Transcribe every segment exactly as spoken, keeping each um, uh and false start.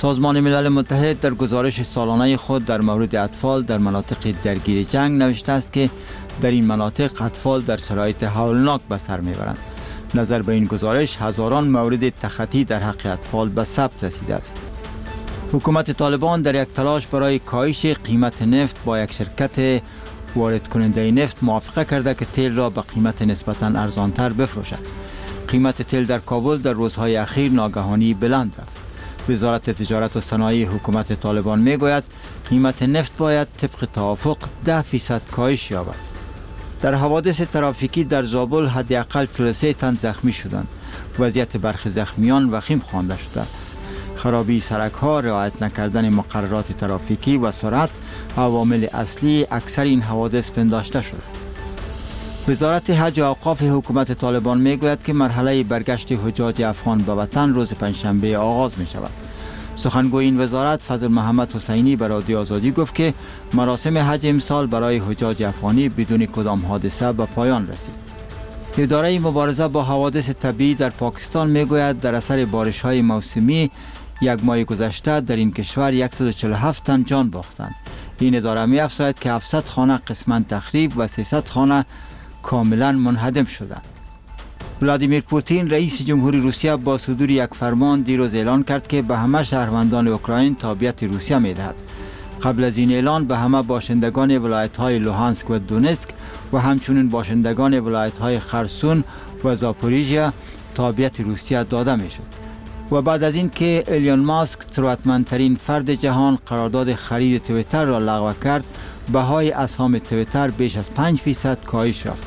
سازمان ملل متحد در گزارش سالانه خود در مورد اطفال در مناطق درگیر جنگ نوشته است که در این مناطق اطفال در شرایط هولناک به سر میبرند. نظر به این گزارش هزاران مورد تخطی در حق اطفال به ثبت رسیده است. حکومت طالبان در یک تلاش برای کاهش قیمت نفت با یک شرکت وارد کننده نفت موافقه کرده که تیل را به قیمت نسبتاً ارزانتر بفروشد. قیمت تیل در کابل در روزهای اخیر ناگهانی بلند رفت. وزارت تجارت و صنایع حکومت طالبان می گوید قیمت نفت باید طبق توافق ده فیصد کاهش یابد. در حوادث ترافیکی در زابل حداقل چهل و سه تن زخمی شدند. وضعیت برخی زخمیان وخیم خوانده شده. خرابی سرک ها، رعایت نکردن مقررات ترافیکی و سرعت عوامل اصلی اکثر این حوادث پنداشته شده. وزارت حج و اوقاف حکومت طالبان می گوید که مرحله برگشت حجاج افغان به وطن روز پنجشنبه آغاز می شود. سخنگوی این وزارت فضل محمد حسینی به رادیو آزادی گفت که مراسم حج امسال برای حجاج افغانی بدون کدام حادثه به پایان رسید. اداره مبارزه با حوادث طبیعی در پاکستان می گوید در اثر بارش های موسمی یک ماه گذشته در این کشور صد و چهل و هفت تن جان باختند. این اداره می افزاید که هفتصد خانه قسماً تخریب و سیصد خانه کاملا منهدم شدند. ولادیمیر پوتین رئیس جمهوری روسیه با صدور یک فرمان دیروز اعلان کرد که به همه شهروندان اوکراین تابعیت روسیه می دهد. قبل از این اعلان به همه باشندگان ولایت‌های لوهانسک و دونتسک و همچنین باشندگان ولایت‌های خرسون و زاپوریژیا تابعیت روسیه داده می شد. و بعد از این که ایلون ماسک ثروتمندترین فرد جهان قرارداد خرید توییتر را لغو کرد، بهای اسهام توییتر بیش از پنج فیصد کاهش یافت.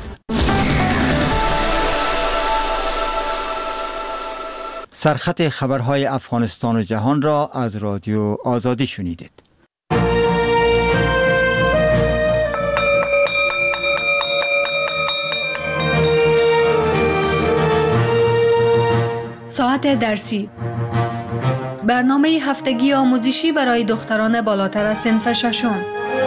سرخط خبرهای افغانستان و جهان را از رادیو آزادی شنیدید. ساعت درسی، برنامه هفتگی آموزشی برای دختران بالاتر از صنف ششم.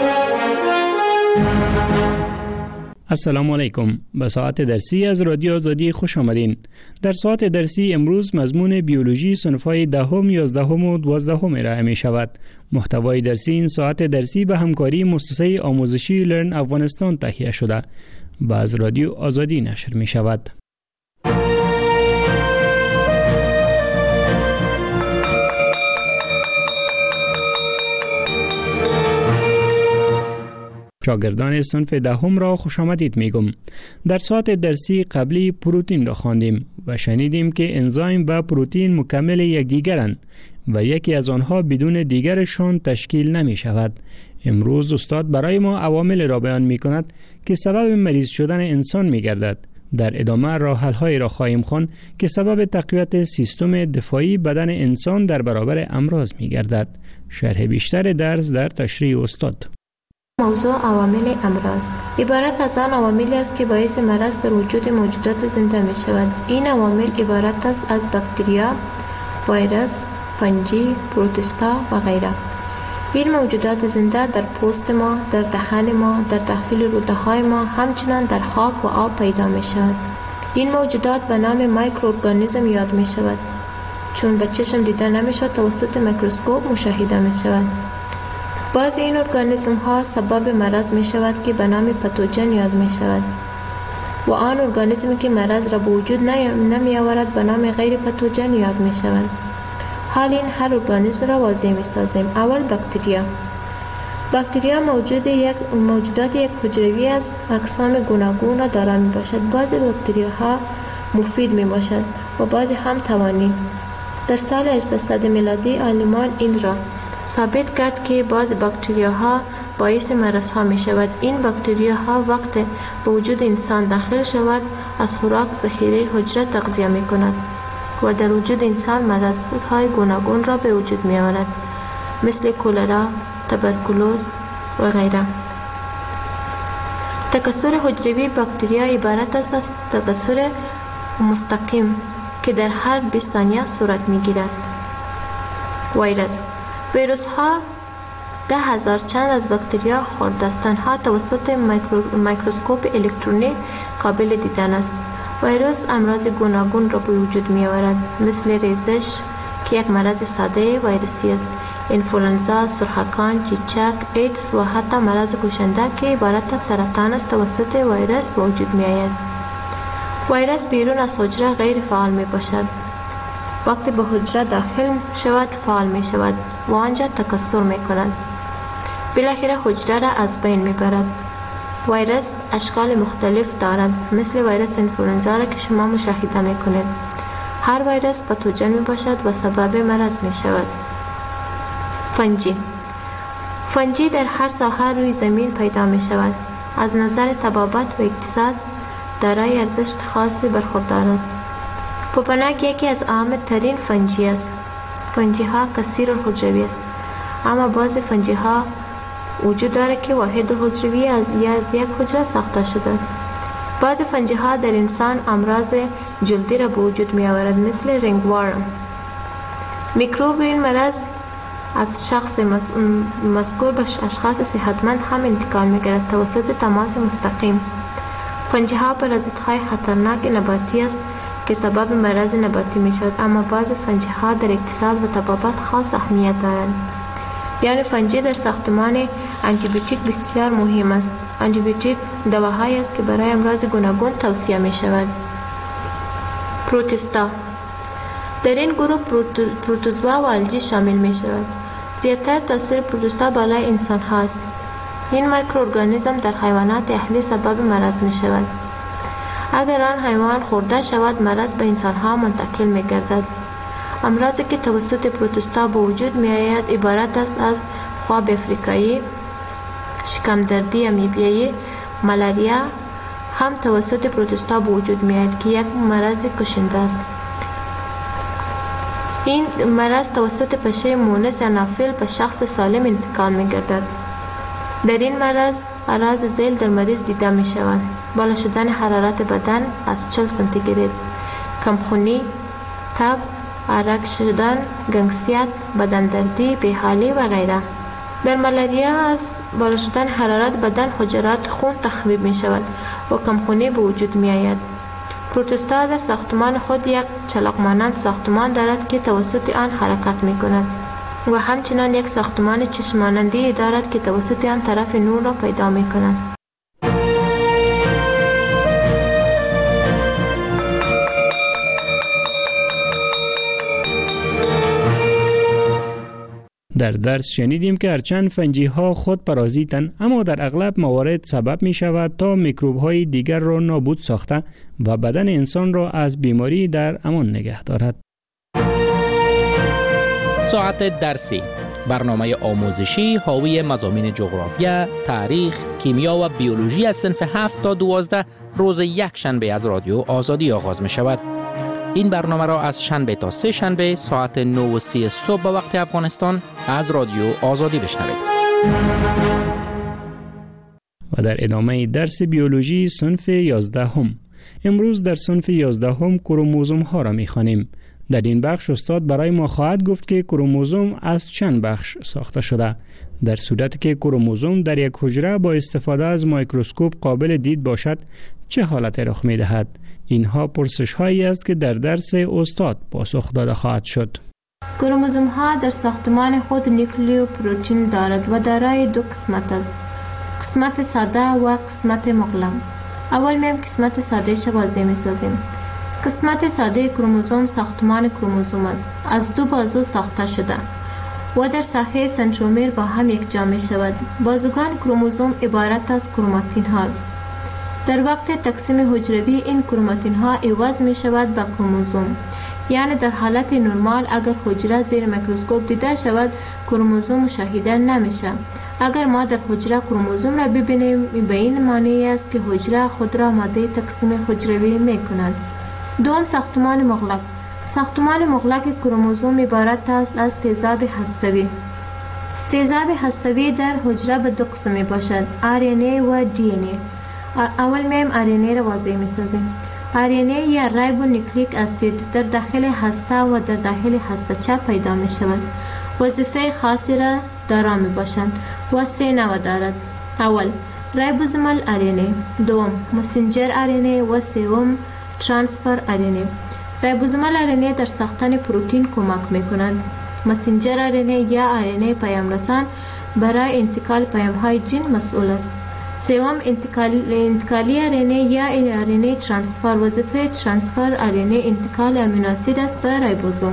السلام علیکم. به ساعت درسی از رادیو آزادی خوش آمدین. در ساعت درسی امروز مضمون بیولوژی صنف‌های دهم، یازدهم و دوازدهم ارائه می شود. محتوای درسی این ساعت درسی به همکاری مؤسسه آموزشی لرن افغانستان تهیه شده و از رادیو آزادی نشر می شود. شاگردان صنف دهم را خوش آمدید میگم. در ساعت درسی قبلی پروتئین را خواندیم و شنیدیم که انزایم و پروتئین مکمل یکدیگرند و یکی از آنها بدون دیگرشان تشکیل نمی شود. امروز استاد برای ما عوامل را بیان می کند که سبب مریض شدن انسان می گردد. در ادامه راه حل‌های را خواهیم خواند که سبب تقویت سیستم دفاعی بدن انسان در برابر امراض می گردد. شرح بیشتر درس در تشریح استاد. موضوع عوامل امراض عبارت از آن عواملی است که باعث مرض در وجود موجودات زنده می شود. این عوامل عبارت است از باکتریا، ویروس، فنجی، پروتوستا و غیره. این موجودات زنده در پوست ما، در دهان ما، در داخل روده های ما، همچنان در خاک و آب پیدا می شود. این موجودات به نام مایکروارگانیسم یاد می شود چون به چشم دیده نمی شود، توسط میکروسکوپ مشاهده می شود. بعضی این ارگانیسم ها سبب مرض می شود که به نام پاتوژن یاد می شود و آن ارگانیسمی که مرض را به وجود نمی آورد به نام غیر پاتوژن یاد می شود. حال این هر ارگانیسم را واضح می سازیم. اول باکتریا. باکتریا موجود یک موجودات یک حجروی است، اقسام گوناگون را دارا می باشد. بعضی باکتریاها مفید می باشد و بعضی هم توانی. در سال هجدهصد میلادی آلمان این را ثابت کرد که بعض باکتریاها باعث مرض ها می شود. این باکتریاها وقت به وجود انسان داخل شود از خوراک ذخیره حجره تغذیه می کند و در وجود انسان مرض های گوناگون را به وجود می آورد مثل کولرا، تبرکلوز و غیره. تکثر حجروی باکتریا عبارت است از تکثر مستقیم که در هر بیست ثانیه صورت می گیرد. ویروس ویروس ها ده هزار چند از باکتریا خوردستان ها توسط میکروسکوپ الکترونی قابل دیدن است. ویروس امراض گوناگون را به وجود می آورد مثل ریزش که یک مرض ساده ویروسی است. اینفلوئنزا، سرخکان، چیچک، ایدز و حتی مرض کشنده که عبارت از سرطان است توسط ویروس به وجود می آید. ویروس بیرون از حجره غیر فعال می باشد. وقتی به حجره داخل شود فعال می شود و آنجا تکثر می کند. بالاخره حجره را از بین می برد. ویروس اشکال مختلف دارد، مثل ویروس اینفلوئنزا را که شما مشاهده می کنید. هر ویروس پاتوژن می باشد و سبب مرض می شود. فنجی فنجی در هر ساحه روی زمین پیدا می شود. از نظر طبابت و اقتصاد دارای ارزش خاصی برخوردار است. پوپنک یکی از اهم ترین فنجی است. فنجی ها کثیر الحجروی است، اما بعضی فنجی ها وجود دارد که واحد الحجروی از یا از یک حجره ساخته شده است. بعضی فنجی ها در انسان امراض جلدی را به وجود می آورد، مثل رینگورم. میکروب این مرض از شخص مذکور به اشخاص صحتمند هم انتقال می گیرد توسط تماس مستقیم. فنجی ها پارازیت های خطرناک نباتی است که سبب مرض نباتی می شود، اما بعضی فنجی ها در اقتصاد و طبابت خاص اهمیت دارند. یعنی فنجی در ساختمان آنتیبیوتیک بسیار مهم است. آنتیبیوتیک دواهایی است که برای امراض گوناگون توصیه می شود. پروتوستا در این گروه پروتوزوا و الگی شامل می شود. زیادتر تاثیر پروتوستا بالای انسان هاست. این میکروارگانیسم در حیوانات اهلی سبب مرض می شود. اگر آن حیوان خورده شود مرض به انسان ها منتقل می گردد. امراضی که توسط پروتوستا به وجود می آید عبارت است از خواب افریقایی، شکمدردی امیبیایی، ملاریا هم توسط پروتوستا به وجود می آید که یک مرض کشنده است. این مرض توسط پشه مونس انافیل به شخص سالم انتقال می گردد. در این مرض اعراض ذیل در مریض دیده می شود. بالا شدن حرارت بدن از چهل سانتیگراد، کمخونی، تب، عرق شدن، گنگسیت، بدن دردی، بیحالی و غیره. در ملاریا از بالا شدن حرارت بدن حجرات خون تخریب می شود و کمخونی به وجود می آید. پروتوستا در ساختمان خود یک چلاق مانند ساختمان دارد که توسط آن حرکت می کند و همچنان یک ساختمان چشم مانندی دارد که توسط آن طرف نور را پیدا می کند. در درس شنیدیم که هرچند فنجی ها خود پارازیتن، اما در اغلب موارد سبب می شود تا میکروب های دیگر را نابود ساخته و بدن انسان را از بیماری در امان نگه دارد. ساعت درسی، برنامه آموزشی حاوی مضامین جغرافیا، تاریخ، کیمیا و بیولوژی از صنف هفت تا دوازده روز یک شنبه از رادیو آزادی آغاز می شود. این برنامه را از شنبه تا سه شنبه ساعت نه و سی صبح به وقت افغانستان از رادیو آزادی بشنوید. و در ادامه درس بیولوژی صنف یازده هم. امروز در صنف یازده هم کروموزوم ها را می خوانیم. در این بخش استاد برای ما خواهد گفت که کروموزوم از چند بخش ساخته شده. در صورتی که کروموزوم در یک حجره با استفاده از میکروسکوپ قابل دید باشد چه حالتی رخ می دهد؟ اینها پرسش هایی است که در درس استاد پاسخ داده خواهد شد. کروموزوم ها در ساختمان خود نیوکلیو پروتئین دارد و دارای دو قسمت است. قسمت ساده و قسمت مغلق. اول میم قسمت ساده ش واضح می سازیم. قسمت ساده کروموزوم ساختمان کروموزوم است. از دو بازو ساخته شده و در ساحه سنترومر با هم یک جا می شود. بازوگان کروموزوم عبارت از کروماتین هاست. در وقت تقسیم حجروی این کروماتین ها عوض می شود به کروموزوم. یعنی در حالت نرمال اگر حجره زیر میکروسکوپ دیده شود کروموزوم مشاهده نمیشه. اگر ما در حجره کروموزوم را ببینیم به این معنی است که حجره خود را ماده تقسیم حجروی می کند. دوم ساختمان مغلق. ساختمان مغلق کروموزوم عبارت است از تیزاب هسته‌ای. تیزاب هسته‌ای در حجره به دو قسم می باشد: آر ان ای و دی ان ای. اول میم آر ان ای را واضح می سازیم. آر ان ای یا رایبونوکلیک اسید در داخل هسته و در داخل هسته چه پیدا می شود. وظیفه خاصی را دارا می باشند و سه نوع دارد. اول رایبوزومال آر ان ای، دوم مسنجر آر ان ای و سوم ترانسفر آر ان ای. ریبوزومال آر ان ای در ساختن پروتئین کمک می‌کنند. مسنجر آر ان ای یا آر ان ای پیام رسان برای انتقال پیام‌های ژن مسئول است. سوم انتقال انتقالی آر ان ای یا آر ان ای ترانسفر. وظیفه ترانسفر آر ان ای انتقال امینو اسید است به ریبوزوم.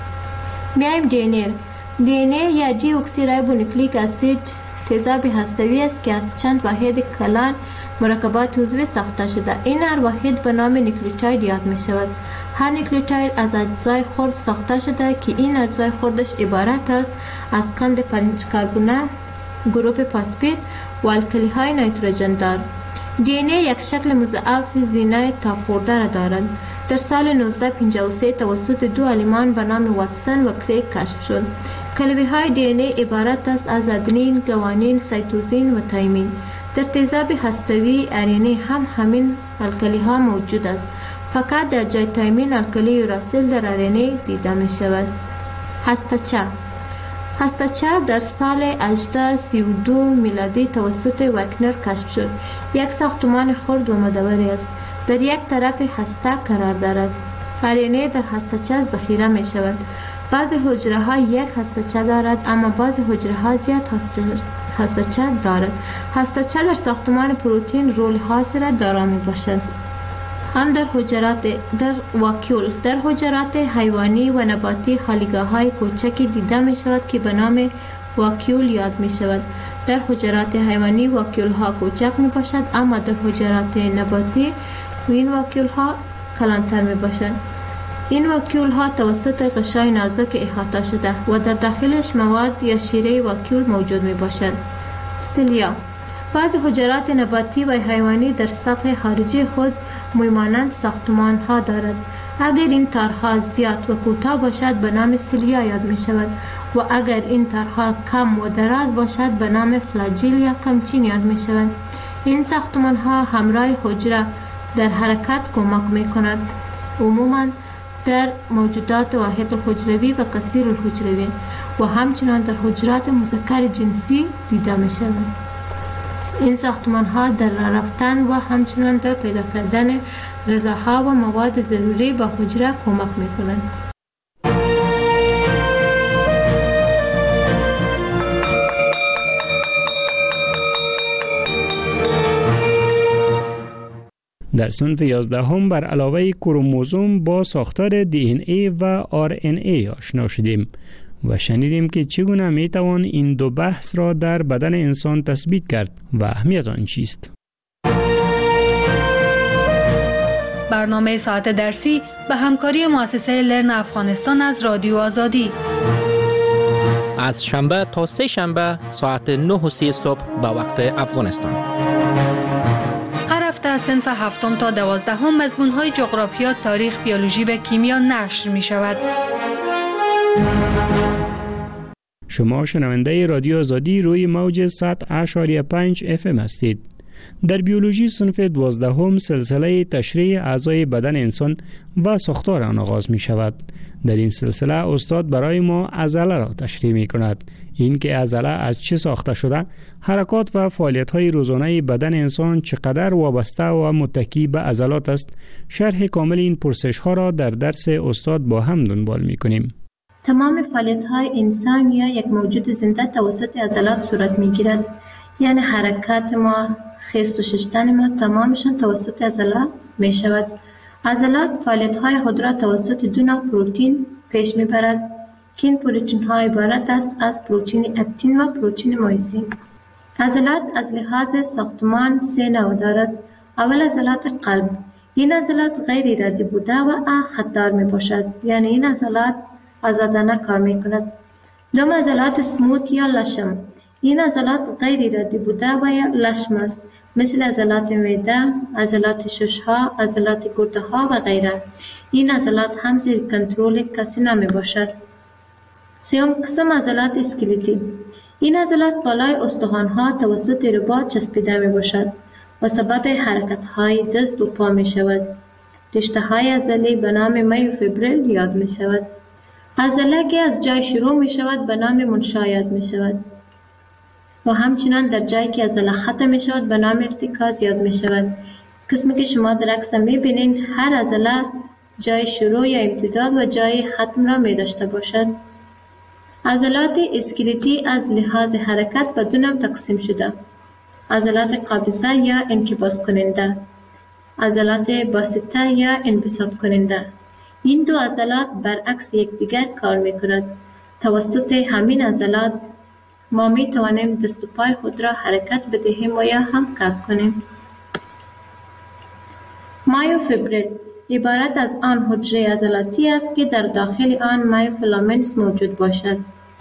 میایم دی ان ای. دی ان ای یا دی اکسی ریبو نوکلیک اسید تیزاب هسته‌ای است که از چند واحد کلان مرکبات عضوی ساخته شده. این هر واحد به نام نیوکلیوتاید یاد می شود. هر نیوکلیوتاید از اجزای خرد ساخته شده که این اجزای خردش عبارت است از قند پنج کربونه، گروپ فسفید و الکلی های نیتروژن دار. دی ان ای یک شکل مضاعف زینه تا خورده را دارد. در سال نوزده پنجاه و سه توسط دو عالمان به نام واتسون و کریگ کشف شد. کلبه های دی ان ای عبارت است از ادنین، گوانین، سایتوزین و تایمین. در تیزاب هسته‌ای آر ان ای هم همین الکلی ها موجود است. فقط در جای تایمین الکلی یوراسیل در آر ان ای دیده می شود. هسته‌چه هسته‌چه در سال هزار و هشتصد و سی و دو میلادی توسط وکنر کشف شد. یک ساختمان خرد و مدوری است. در یک طرف هسته قرار دارد. آر ان ای در هسته‌چه ذخیره می شود. بعضی حجره ها یک هسته‌چه دارد اما بعضی حجره ها زیاد هسته‌چه دارد. هسته‌چه در ساختمان پروتئین رول خاصی را دارا می باشد. هم در حجرات در واکیول در حجرات حیوانی و نباتی خالیگاه های کوچکی دیده می شود که به نام واکیول یاد می شود. در حجرات حیوانی واکیول ها کوچک می باشد اما در حجرات نباتی این واکیول ها کلانتر می باشد. این واکیول ها توسط غشای نازک احاطه شده و در داخلش مواد یا شیره واکیول موجود می باشد. سیلیا بعض حجرات نباتی و حیوانی در سطح خارجی خود مویمانند ساختمان ها دارد. اگر این تارها زیاد و کوتاه باشد به نام سیلیا یاد می شود و اگر این تارها کم و دراز باشد به نام فلاجیل یا کمچین یاد می شود. این ساختمان ها همراه حجره در حرکت کمک می کند. عموماً در موجودات واحد الحجروی و کثیر الحجروی و همچنان در حجرات مذکر جنسی دیده می شود. این ساختمان ها در راه رفتن و همچنان در پیدا کردن غذاها و مواد ضروری به حجره کمک می کنند. در صنف یازدهم بر علاوه کروموزوم با ساختار دی ان ای و آر ان ای آشنا شدیم و شنیدیم که چگونه می توان این دو بحث را در بدن انسان تثبیت کرد و اهمیت آن چیست. برنامه ساعت درسی به همکاری مؤسسه لرن افغانستان از رادیو آزادی از شنبه تا سه شنبه ساعت نه و سی صبح به وقت افغانستان. هر هفته از صنف هفتم تا دوازدهم مضمون‌های جغرافیا، تاریخ، بیولوژی و کیمیا نشر می شود. شما شنونده رادیو آزادی روی موج صد اشاریه پنج اف ام هستید. در بیولوژی صنف دوازدهم سلسله تشریح اعضای بدن انسان و ساختار آن آغاز می شود. در این سلسله استاد برای ما عضله را تشریح می کند. این که عضله از چه ساخته شده، حرکات و فعالیت‌های روزانه بدن انسان چقدر وابسته و متکی به عضلات است، شرح کامل این پرسش‌ها را در درس استاد با هم دنبال می کنیم. تمام فعالیت‌های انسان یا یک موجود زنده توسط عضلات صورت می‌گیرد. یعنی حرکات ما، خیست و شستن ما تمامشان توسط عضله می‌شود. عضلات فعالیت‌های خود را توسط دو نوع پروتئین پیش می‌برد که این پروتئین‌ها عبارت است از پروتئین اکتین و پروتئین مایسین. عضلات از لحاظ ساختمان سه نوع دارد. اول عضلات قلب. این عضلات غیر ارادی بوده و خطار می‌باشد. یعنی این عضلات آزادانه کار می‌کند. دوم عضلات سموت یا لشم. این عضلات غیر ارادی بوده و یا لشم است، مثل عضلات معده، عضلات شش‌ها، عضلات گرده‌ها و غیره. این عضلات هم زیر کنترل کسی نمی‌باشد. سوم قسم عضلات اسکلتی. این عضلات بالای استخوان‌ها توسط رباط چسبیده می‌باشد و سبب حرکت‌های دست و پا می‌شود. رشته‌های عضلی به نام مایوفیبریل یاد می‌شود. عضله که از جای شروع می‌شود به نام منشا یاد می‌شود و همچنان در جایی که عضله ختم می‌شود به نام ارتکاز یاد می‌شود. قسمی که شما در عکس می‌بینید، هر عضله جای شروع یا امتداد و جای ختم را می داشته باشد. عضلات اسکلتی از لحاظ حرکت به دو نوع تقسیم شده: عضلات قابضه یا انکباس کننده، عضلات باسطه یا انبساط کننده. این دو عضلات برعکس یکدیگر کار می کند. توسط همین عضلات ما می توانیم دست و پای خود را حرکت بدهیم و یا هم کج کنیم. مایوفیبریل عبارت از آن حجره عضلاتی است که در داخل آن مایوفیلامنتس موجود باشد.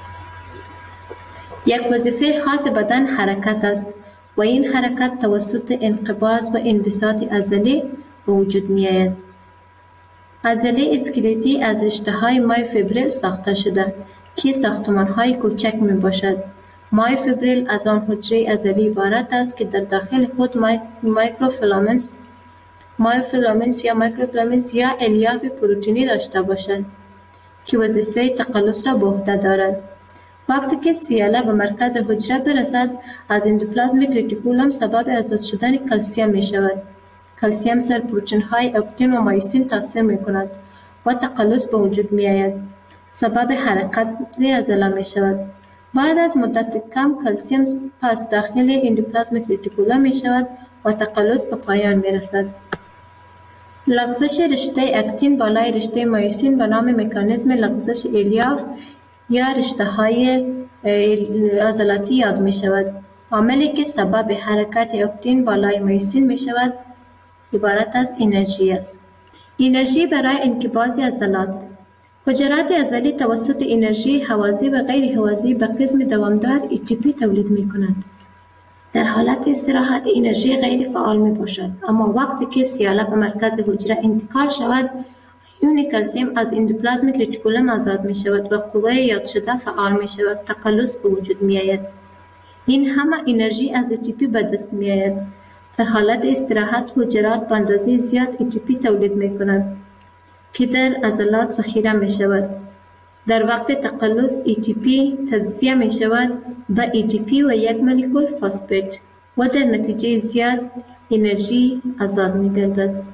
یک وظیفه خاص بدن حرکت است و این حرکت توسط انقباض و انبساط عضله به وجود می آید. عضله اسکلتی از رشته‌های مایوفیبریل ساخته شده که ساختمان‌های کوچک می باشد. مایوفیبریل از آن حجره عضلی عبارت است که در داخل خود مای... مایکروفیلامنتس مایوفیلامنتس یا مایکروفیلامنتس یا الیاف پروتئینی داشته باشد که وظیفه تقلص را به عهده دارد. وقتی که سیاله به مرکز حجره برسد، از اندوپلازمیک رتیکولوم سبب آزاد شدن کلسیم می شود. کلسیم سر پروتئین‌های اکتین و مایوسین تاثیر می کند و تقلص به وجود می آید. سبب حرکت عضله می شود. بعد از مدت کم کلسیم پس داخل اندوپلازمیک رتیکولوم می شود و تقلص به پایان می رسد. لغزش رشته اکتین بالای رشته مایوسین به نام مکانیزم لغزش الیاف یا رشته های عضلاتی یاد می شود. عاملی که سبب حرکت اکتین بالای مایوسین می شود عبارت از انرژی است. انرژی برای انقباض عضلات. حجرات عضلی توسط انرژی حوازی و غیر حوازی به قسم دوامدار ای تی پی تولید می کنند. در حالت استراحت انرژی غیر فعال می باشد، اما وقتی که سیاله به مرکز حجره انتقال شود، ایون کلسیم از اندوپلازمیک رتیکولوم آزاد می شود و قوه یاد شده فعال می شود. تقلص به وجود می آید. این همه انرژی از ای تی پی به دست می آید. در حالت استراحت حجرات به اندازه زیاد ای تی پی تولید می کنند که در عضلات ذخیره می شود. در وقت تقلص ای تی پی تجزیه می شود به ای تی پی و یک مولکول فسفات و در نتیجه زیاد انرژی آزاد می گردد.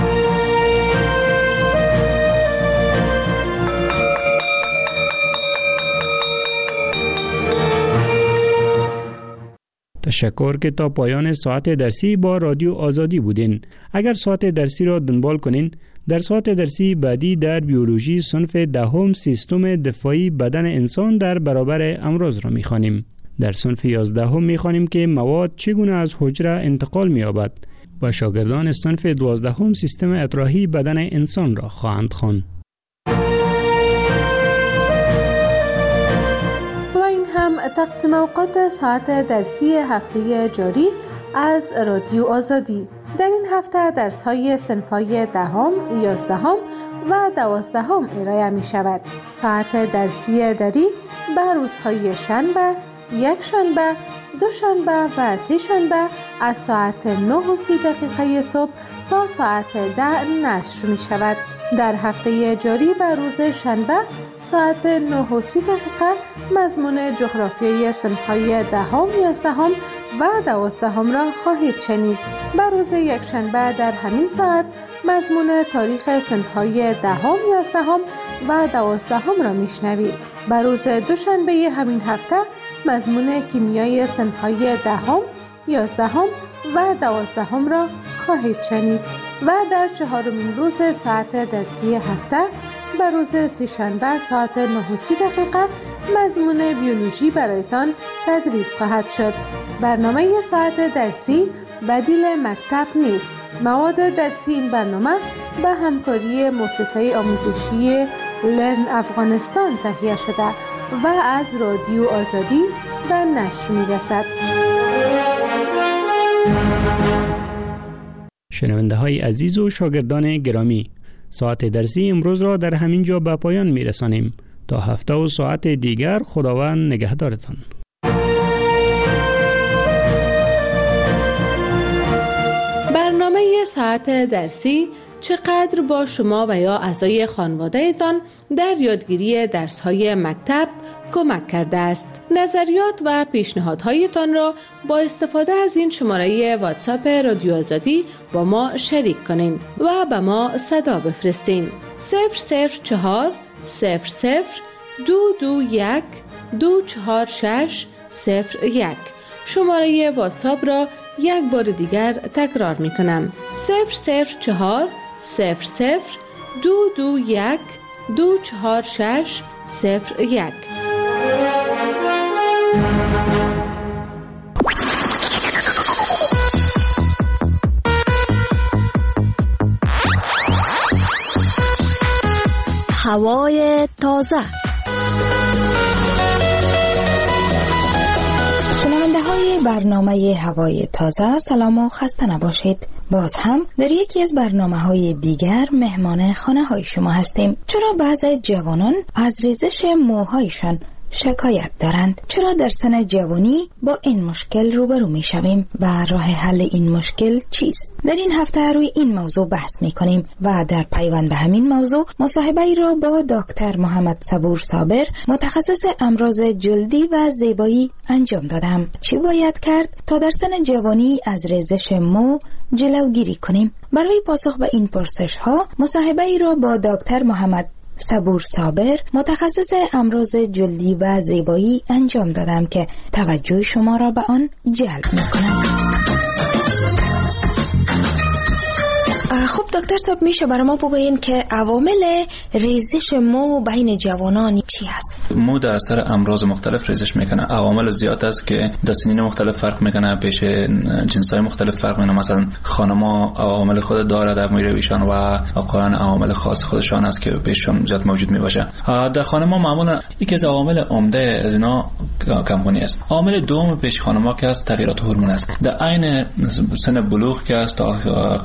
تشکر که تا پایان ساعت درسی با رادیو آزادی بودین. اگر ساعت درسی را دنبال کنین، در ساعت درسی بعدی در بیولوژی صنف دهم سیستم دفاعی بدن انسان در برابر امراض را می‌خوانیم. در صنف یازدهم می‌خوانیم که مواد چگونه از حجره انتقال می‌یابد و شاگردان صنف دوازدهم سیستم اطراحی بدن انسان را خواهند خواند. تقسیم اوقات ساعت درسی هفته جاری از رادیو آزادی. در این هفته درس‌های صنف‌های دهم، یازدهم و دوازدهم ارائه می شود. ساعت درسی دری به روزهای شنبه، یک شنبه، دو شنبه و سه شنبه از ساعت نه و سی دقیقه صبح تا ساعت ده نشر می شود. در هفته جاری به روز شنبه ساعت نه و سی دقیقه مضمون جغرافیای صنف‌های دهم، یازدهم و دوازدهم را خواهید شنید. به روز یکشنبه در همین ساعت مضمون تاریخ صنف‌های دهم، یازدهم و دوازدهم را میشنوید. به روز دوشنبه همین هفته مضمون کیمیای صنف‌های دهم، یازدهم و دوازدهم را خواهید شنید و در چهارمین روز ساعت درسی هفته به روز سه‌شنبه ساعت نه و سی دقیقه مضمون بیولوژی برایتان تدریس خواهد شد. برنامه ساعت درسی بدیل مکتب نیست. مواد درسی این برنامه به همکاری مؤسسه آموزشی لرن افغانستان تهیه شده و از رادیو آزادی به نشر می‌رسد. شنونده های عزیز و شاگردان گرامی، ساعت درسی امروز را در همین جا به پایان می رسانیم. تا هفته و ساعت دیگر خداوند نگهدارتان. برنامه ساعت درسی چقدر با شما و یا اعضای خانواده‌تان در یادگیری درس‌های مکتب کمک کرده است. نظریات و پیشنهادهایتان را با استفاده از این شماره واتساپ رادیو آزادی با ما شریک کنین و به ما صدا بفرستین. صفر صفر چهار صفر صفر دو دو یک دو چهار شش صفر یک. شماره واتساپ را یک بار دیگر تکرار می کنم. صفر صفر چهار صفر صفر دو دو یک دو چهار شش صفر یک. هوای تازه. شنونده های برنامه هوای تازه، سلام و خسته نباشید. باز هم در یکی از برنامه های دیگر مهمان خانه های شما هستیم. چرا بعضی جوانان از ریزش موهایشان شکایت دارند؟ چرا در سن جوانی با این مشکل روبرو می شویم و راه حل این مشکل چیست؟ در این هفته روی این موضوع بحث می کنیم و در پیوند به همین موضوع مصاحبه ای را با دکتر محمد صبور صابر، متخصص امراض جلدی و زیبایی انجام دادم. چی باید کرد تا در سن جوانی از ریزش مو جلوگیری کنیم؟ برای پاسخ به این پرسش ها مصاحبه ای را با دکتر محمد صبور صابر، متخصص امراض جلدی و زیبایی انجام دادم که توجه شما را به آن جلب می‌کنم. خب دکتر صاحب، میشه برای ما بگوین که عوامل ریزش مو بین جوانان چی هست؟ مو در اثر امراض مختلف ریزش میکنه. عوامل زیاد است که در سنین مختلف فرق میکنه، پیش جنس‌های مختلف فرق میکنه. مثلا خانم‌ها عوامل خود داره در مویرویشان و آقایان عوامل خاص خودشان است که پیششان زیاد موجود میباشه. در خانم‌ها معمولا یکی از عوامل عمده از اینا کمخونی است. عامل دوم پیش خانم‌ها که است تغییرات هورمون است. در عین سن بلوغ که است تا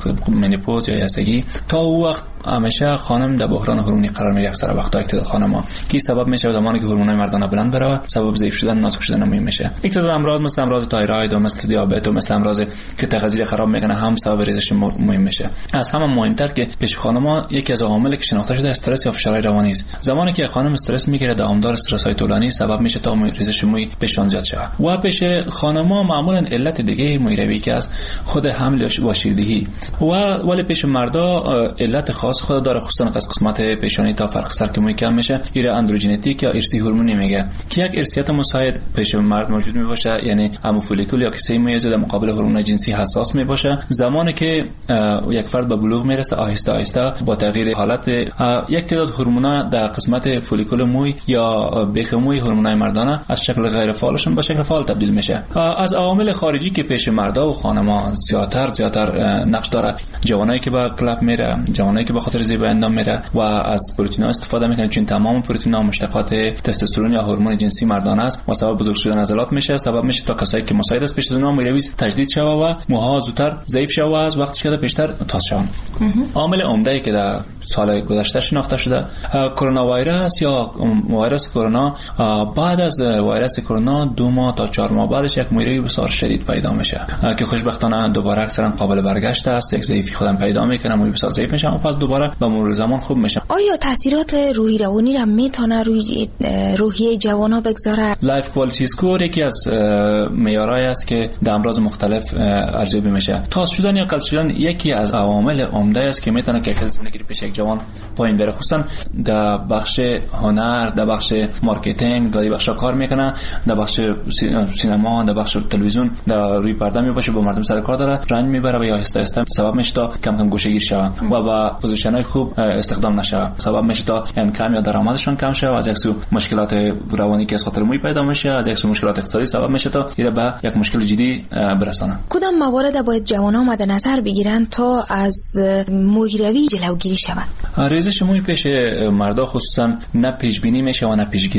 منیپوز یا یاسگی، تا او وقت همیشه خانم در بحران هورمونی قرار میگیره. اکثر وقتا که خانم‌ها کی سبب میشه زمانی که هورمونای مردانه بلند بره، سبب ضعیف شدن، نازک شدن مهم میشه. یک تعداد امراض مثل امراض تایروید و مثل دیابت و مثل امراض که تغذیه خراب میکنه هم سبب ریزش مهم میشه. از همه مهمتر که پیش خانم‌ها یکی از عواملی که شناخته شده استرس یا فشار روانی است. زمانی که خانم استرس میگیره، دوامدار استرس های طولانی سبب میشه تا ریزش موی پیشان زیاد شه. و پیش خانم‌ها معمولا علت دیگه مویروی که است خود حمل و شیردهی، و ولی پیش مردا علت خاص خود داره، خصوصا از قسمت پیشانی تا فرق سر که موی کم میشه، ایره اندروژنتیک یا ارثی هورمونی میگه که یک ارثیت مساعد پیش مرد موجود میباشه، یعنی همو فولیکول یا کیسه موی در مقابل هورمون جنسی حساس میباشه. زمانی که یک فرد به بلوغ میرسه، آهسته آهسته با تغییر حالت یک تعداد هورمونا در قسمت فولیکول موی یا بیخ موی، هورمونای مردانه از شکل غیر فعالشون به شکل فعال تبدیل میشه. از عوامل خارجی که پیش مردا و خانم‌ها زیاتر زیاتر نقش داره، جوانایی که با کلاب میره، جوانایی که به خاطر زیبایی اندام میره و از پروتئین‌ها استفاده میکنه، چون تمام پروتئین‌ها مشتقات تستوسترون یا هورمون جنسی مردانه است و سبب بزرگ شدن عضلات میشه. سبب میشه تا کسایی که مساعد است پیش از اونها مویروی تجدید شوه و موها زودتر ضعیف شوه و از وقتی که پیشتر تاز شوند. عامل عمده که در سال گذشته شناخته شده کرونا ویروس یا ویروس کرونا، بعد از ویروس کرونا دو ماه تا چهار ماه بعدش یک مویروی بسیار شدید پیدا میشه که خوشبختانه دوباره اکثرا قابل برگشت است. یک ضعیفی خودم پیدا میکنه، موی بسیار ضعیف میشه و پس دوباره به مرور زمان خوب میشه. آیا تاثیرات روحی روانی را میتونه روی روحیه جوانا بگذاره؟ لایف کوالیتی اسکور یکی از معیارهایی است که در امراض مختلف ارزیابی میشه. تاز شدن یا کل شدن یکی از عوامل عمده است که میتونه کیفیت زندگی پیش یک جوان پایین بره، خصوصا در بخش هنر، در بخش مارکتینگ، در بخش کار میکنه، در بخش سینما، در بخش تلویزیون، در روی پرده میباشه، با مردم سر کار داره، رنج میبره و یا آهسته آهسته سبب میشه تا کم کم گوشه‌گیر شه و با پوزیشن‌های خوب استخدام نشه. سبب میشه تا انکم یا درآمدشون کم شه و از یک سو مشکلات روانی که از خاطر موی پیدا میشه، از یک سو مشکلات اقتصادی سبب میشه تا اینا به یک مشکل جدی برسانه. کدام موارد باید جوانان مد نظر بگیرن تا از مویروی جلوگیری شود؟ ریزش موی پیش مردا خصوصا نه پیش بینی میشه و نه پیشگیری.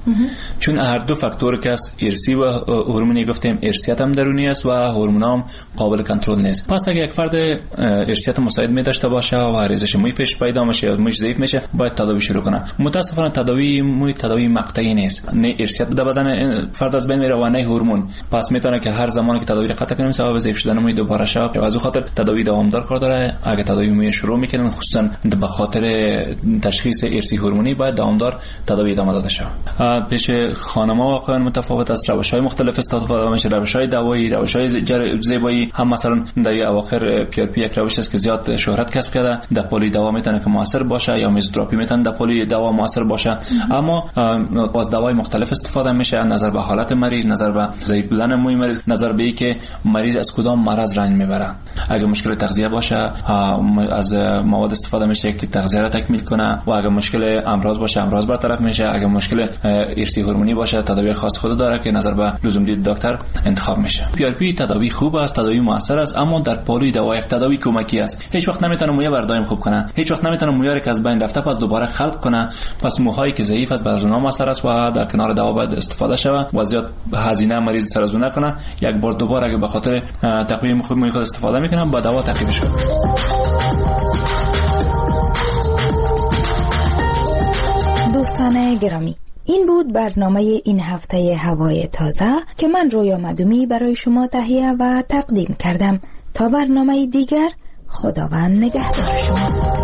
چون هر دو فاکتور که است، ارثی و هورمونی گفتیم، ارثیت هم درونی است و هورمون هم قابل کنترل نیست. پس اگه یک فرد ارثیت مساعد می داشته باشه و ریزش موی پیش پیدا میشه یا موی ضعیف میشه، باید تداوی شروع کنه. متاسفانه تداوی موی تداوی مقطعی نیست، نه ارثیت در بدن فرد از بین میره و نه هورمون. پس میتونه که هر زمانی که تداوی قطع کنیم سبب ضعیف شدن موی دوباره شه. از خاطر تداوی دوامدار کار داره. اگه تداوی موی شروع میکنن، خصوصا به خاطر تشخیص ارثی هورمونی، باید دوامدار تداوی ادامه داده شه. پیش خانم‌ها واقعا متفاوت است، روش‌های مختلف استفاده میشه، روش‌های دوایی، روش‌های زیبایی. هم مثلا در اواخر پی آر پی یک روش است که زیاد شهرت کسب کرده، در پلی دوا میتونه که موثر باشه، یا میزوتراپی میتونه در پلی دوا موثر باشه. اما از دوای مختلف استفاده میشه، نظر به حالت مریض، نظر به ضعیف بودن موی مریض، نظر به اینکه مریض از کدام مرض رنج میبره. اگه مشکل تغذیه باشه، از مواد استفاده میشه که تغذیه را تکمیل کنه، و اگه مشکل امراض باشه، امراض برطرف میشه. اگه مشکل ارثی هورمونی باشه، تداوی خاص خود داره که نظر به لزوم دید دکتر انتخاب میشه. پی آر پی تداوی خوب است، تداوی موثر است، اما در پالوی دوا یک تداوی کمکی است. هیچ وقت نمیتونه موی بردایم خوب کنه، هیچ وقت نمیتونه موی را که از بین رفته پس دوباره خلق کنه. پس موهایی که ضعیف است بر اونها موثر است و در کنار دوا باید استفاده شود و زیاد هزینه مریض سر از اون نکنه. یک بار دوباره اگه به خاطر تقویم خوب موی خود استفاده میکنه، با دوا تعقیب شود. دوستان گرامی، این بود برنامه این هفته هوای تازه که من رویا مدومی برای شما تهیه و تقدیم کردم. تا برنامه دیگر، خداوند نگهدار شما.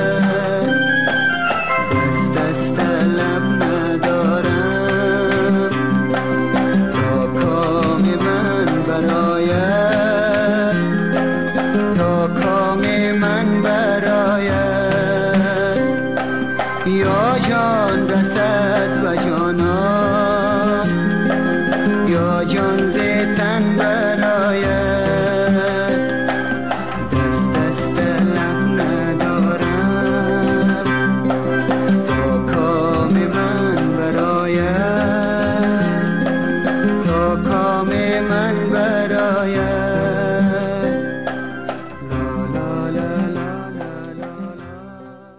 دست دست لب ندارم یا جان رسد و جانان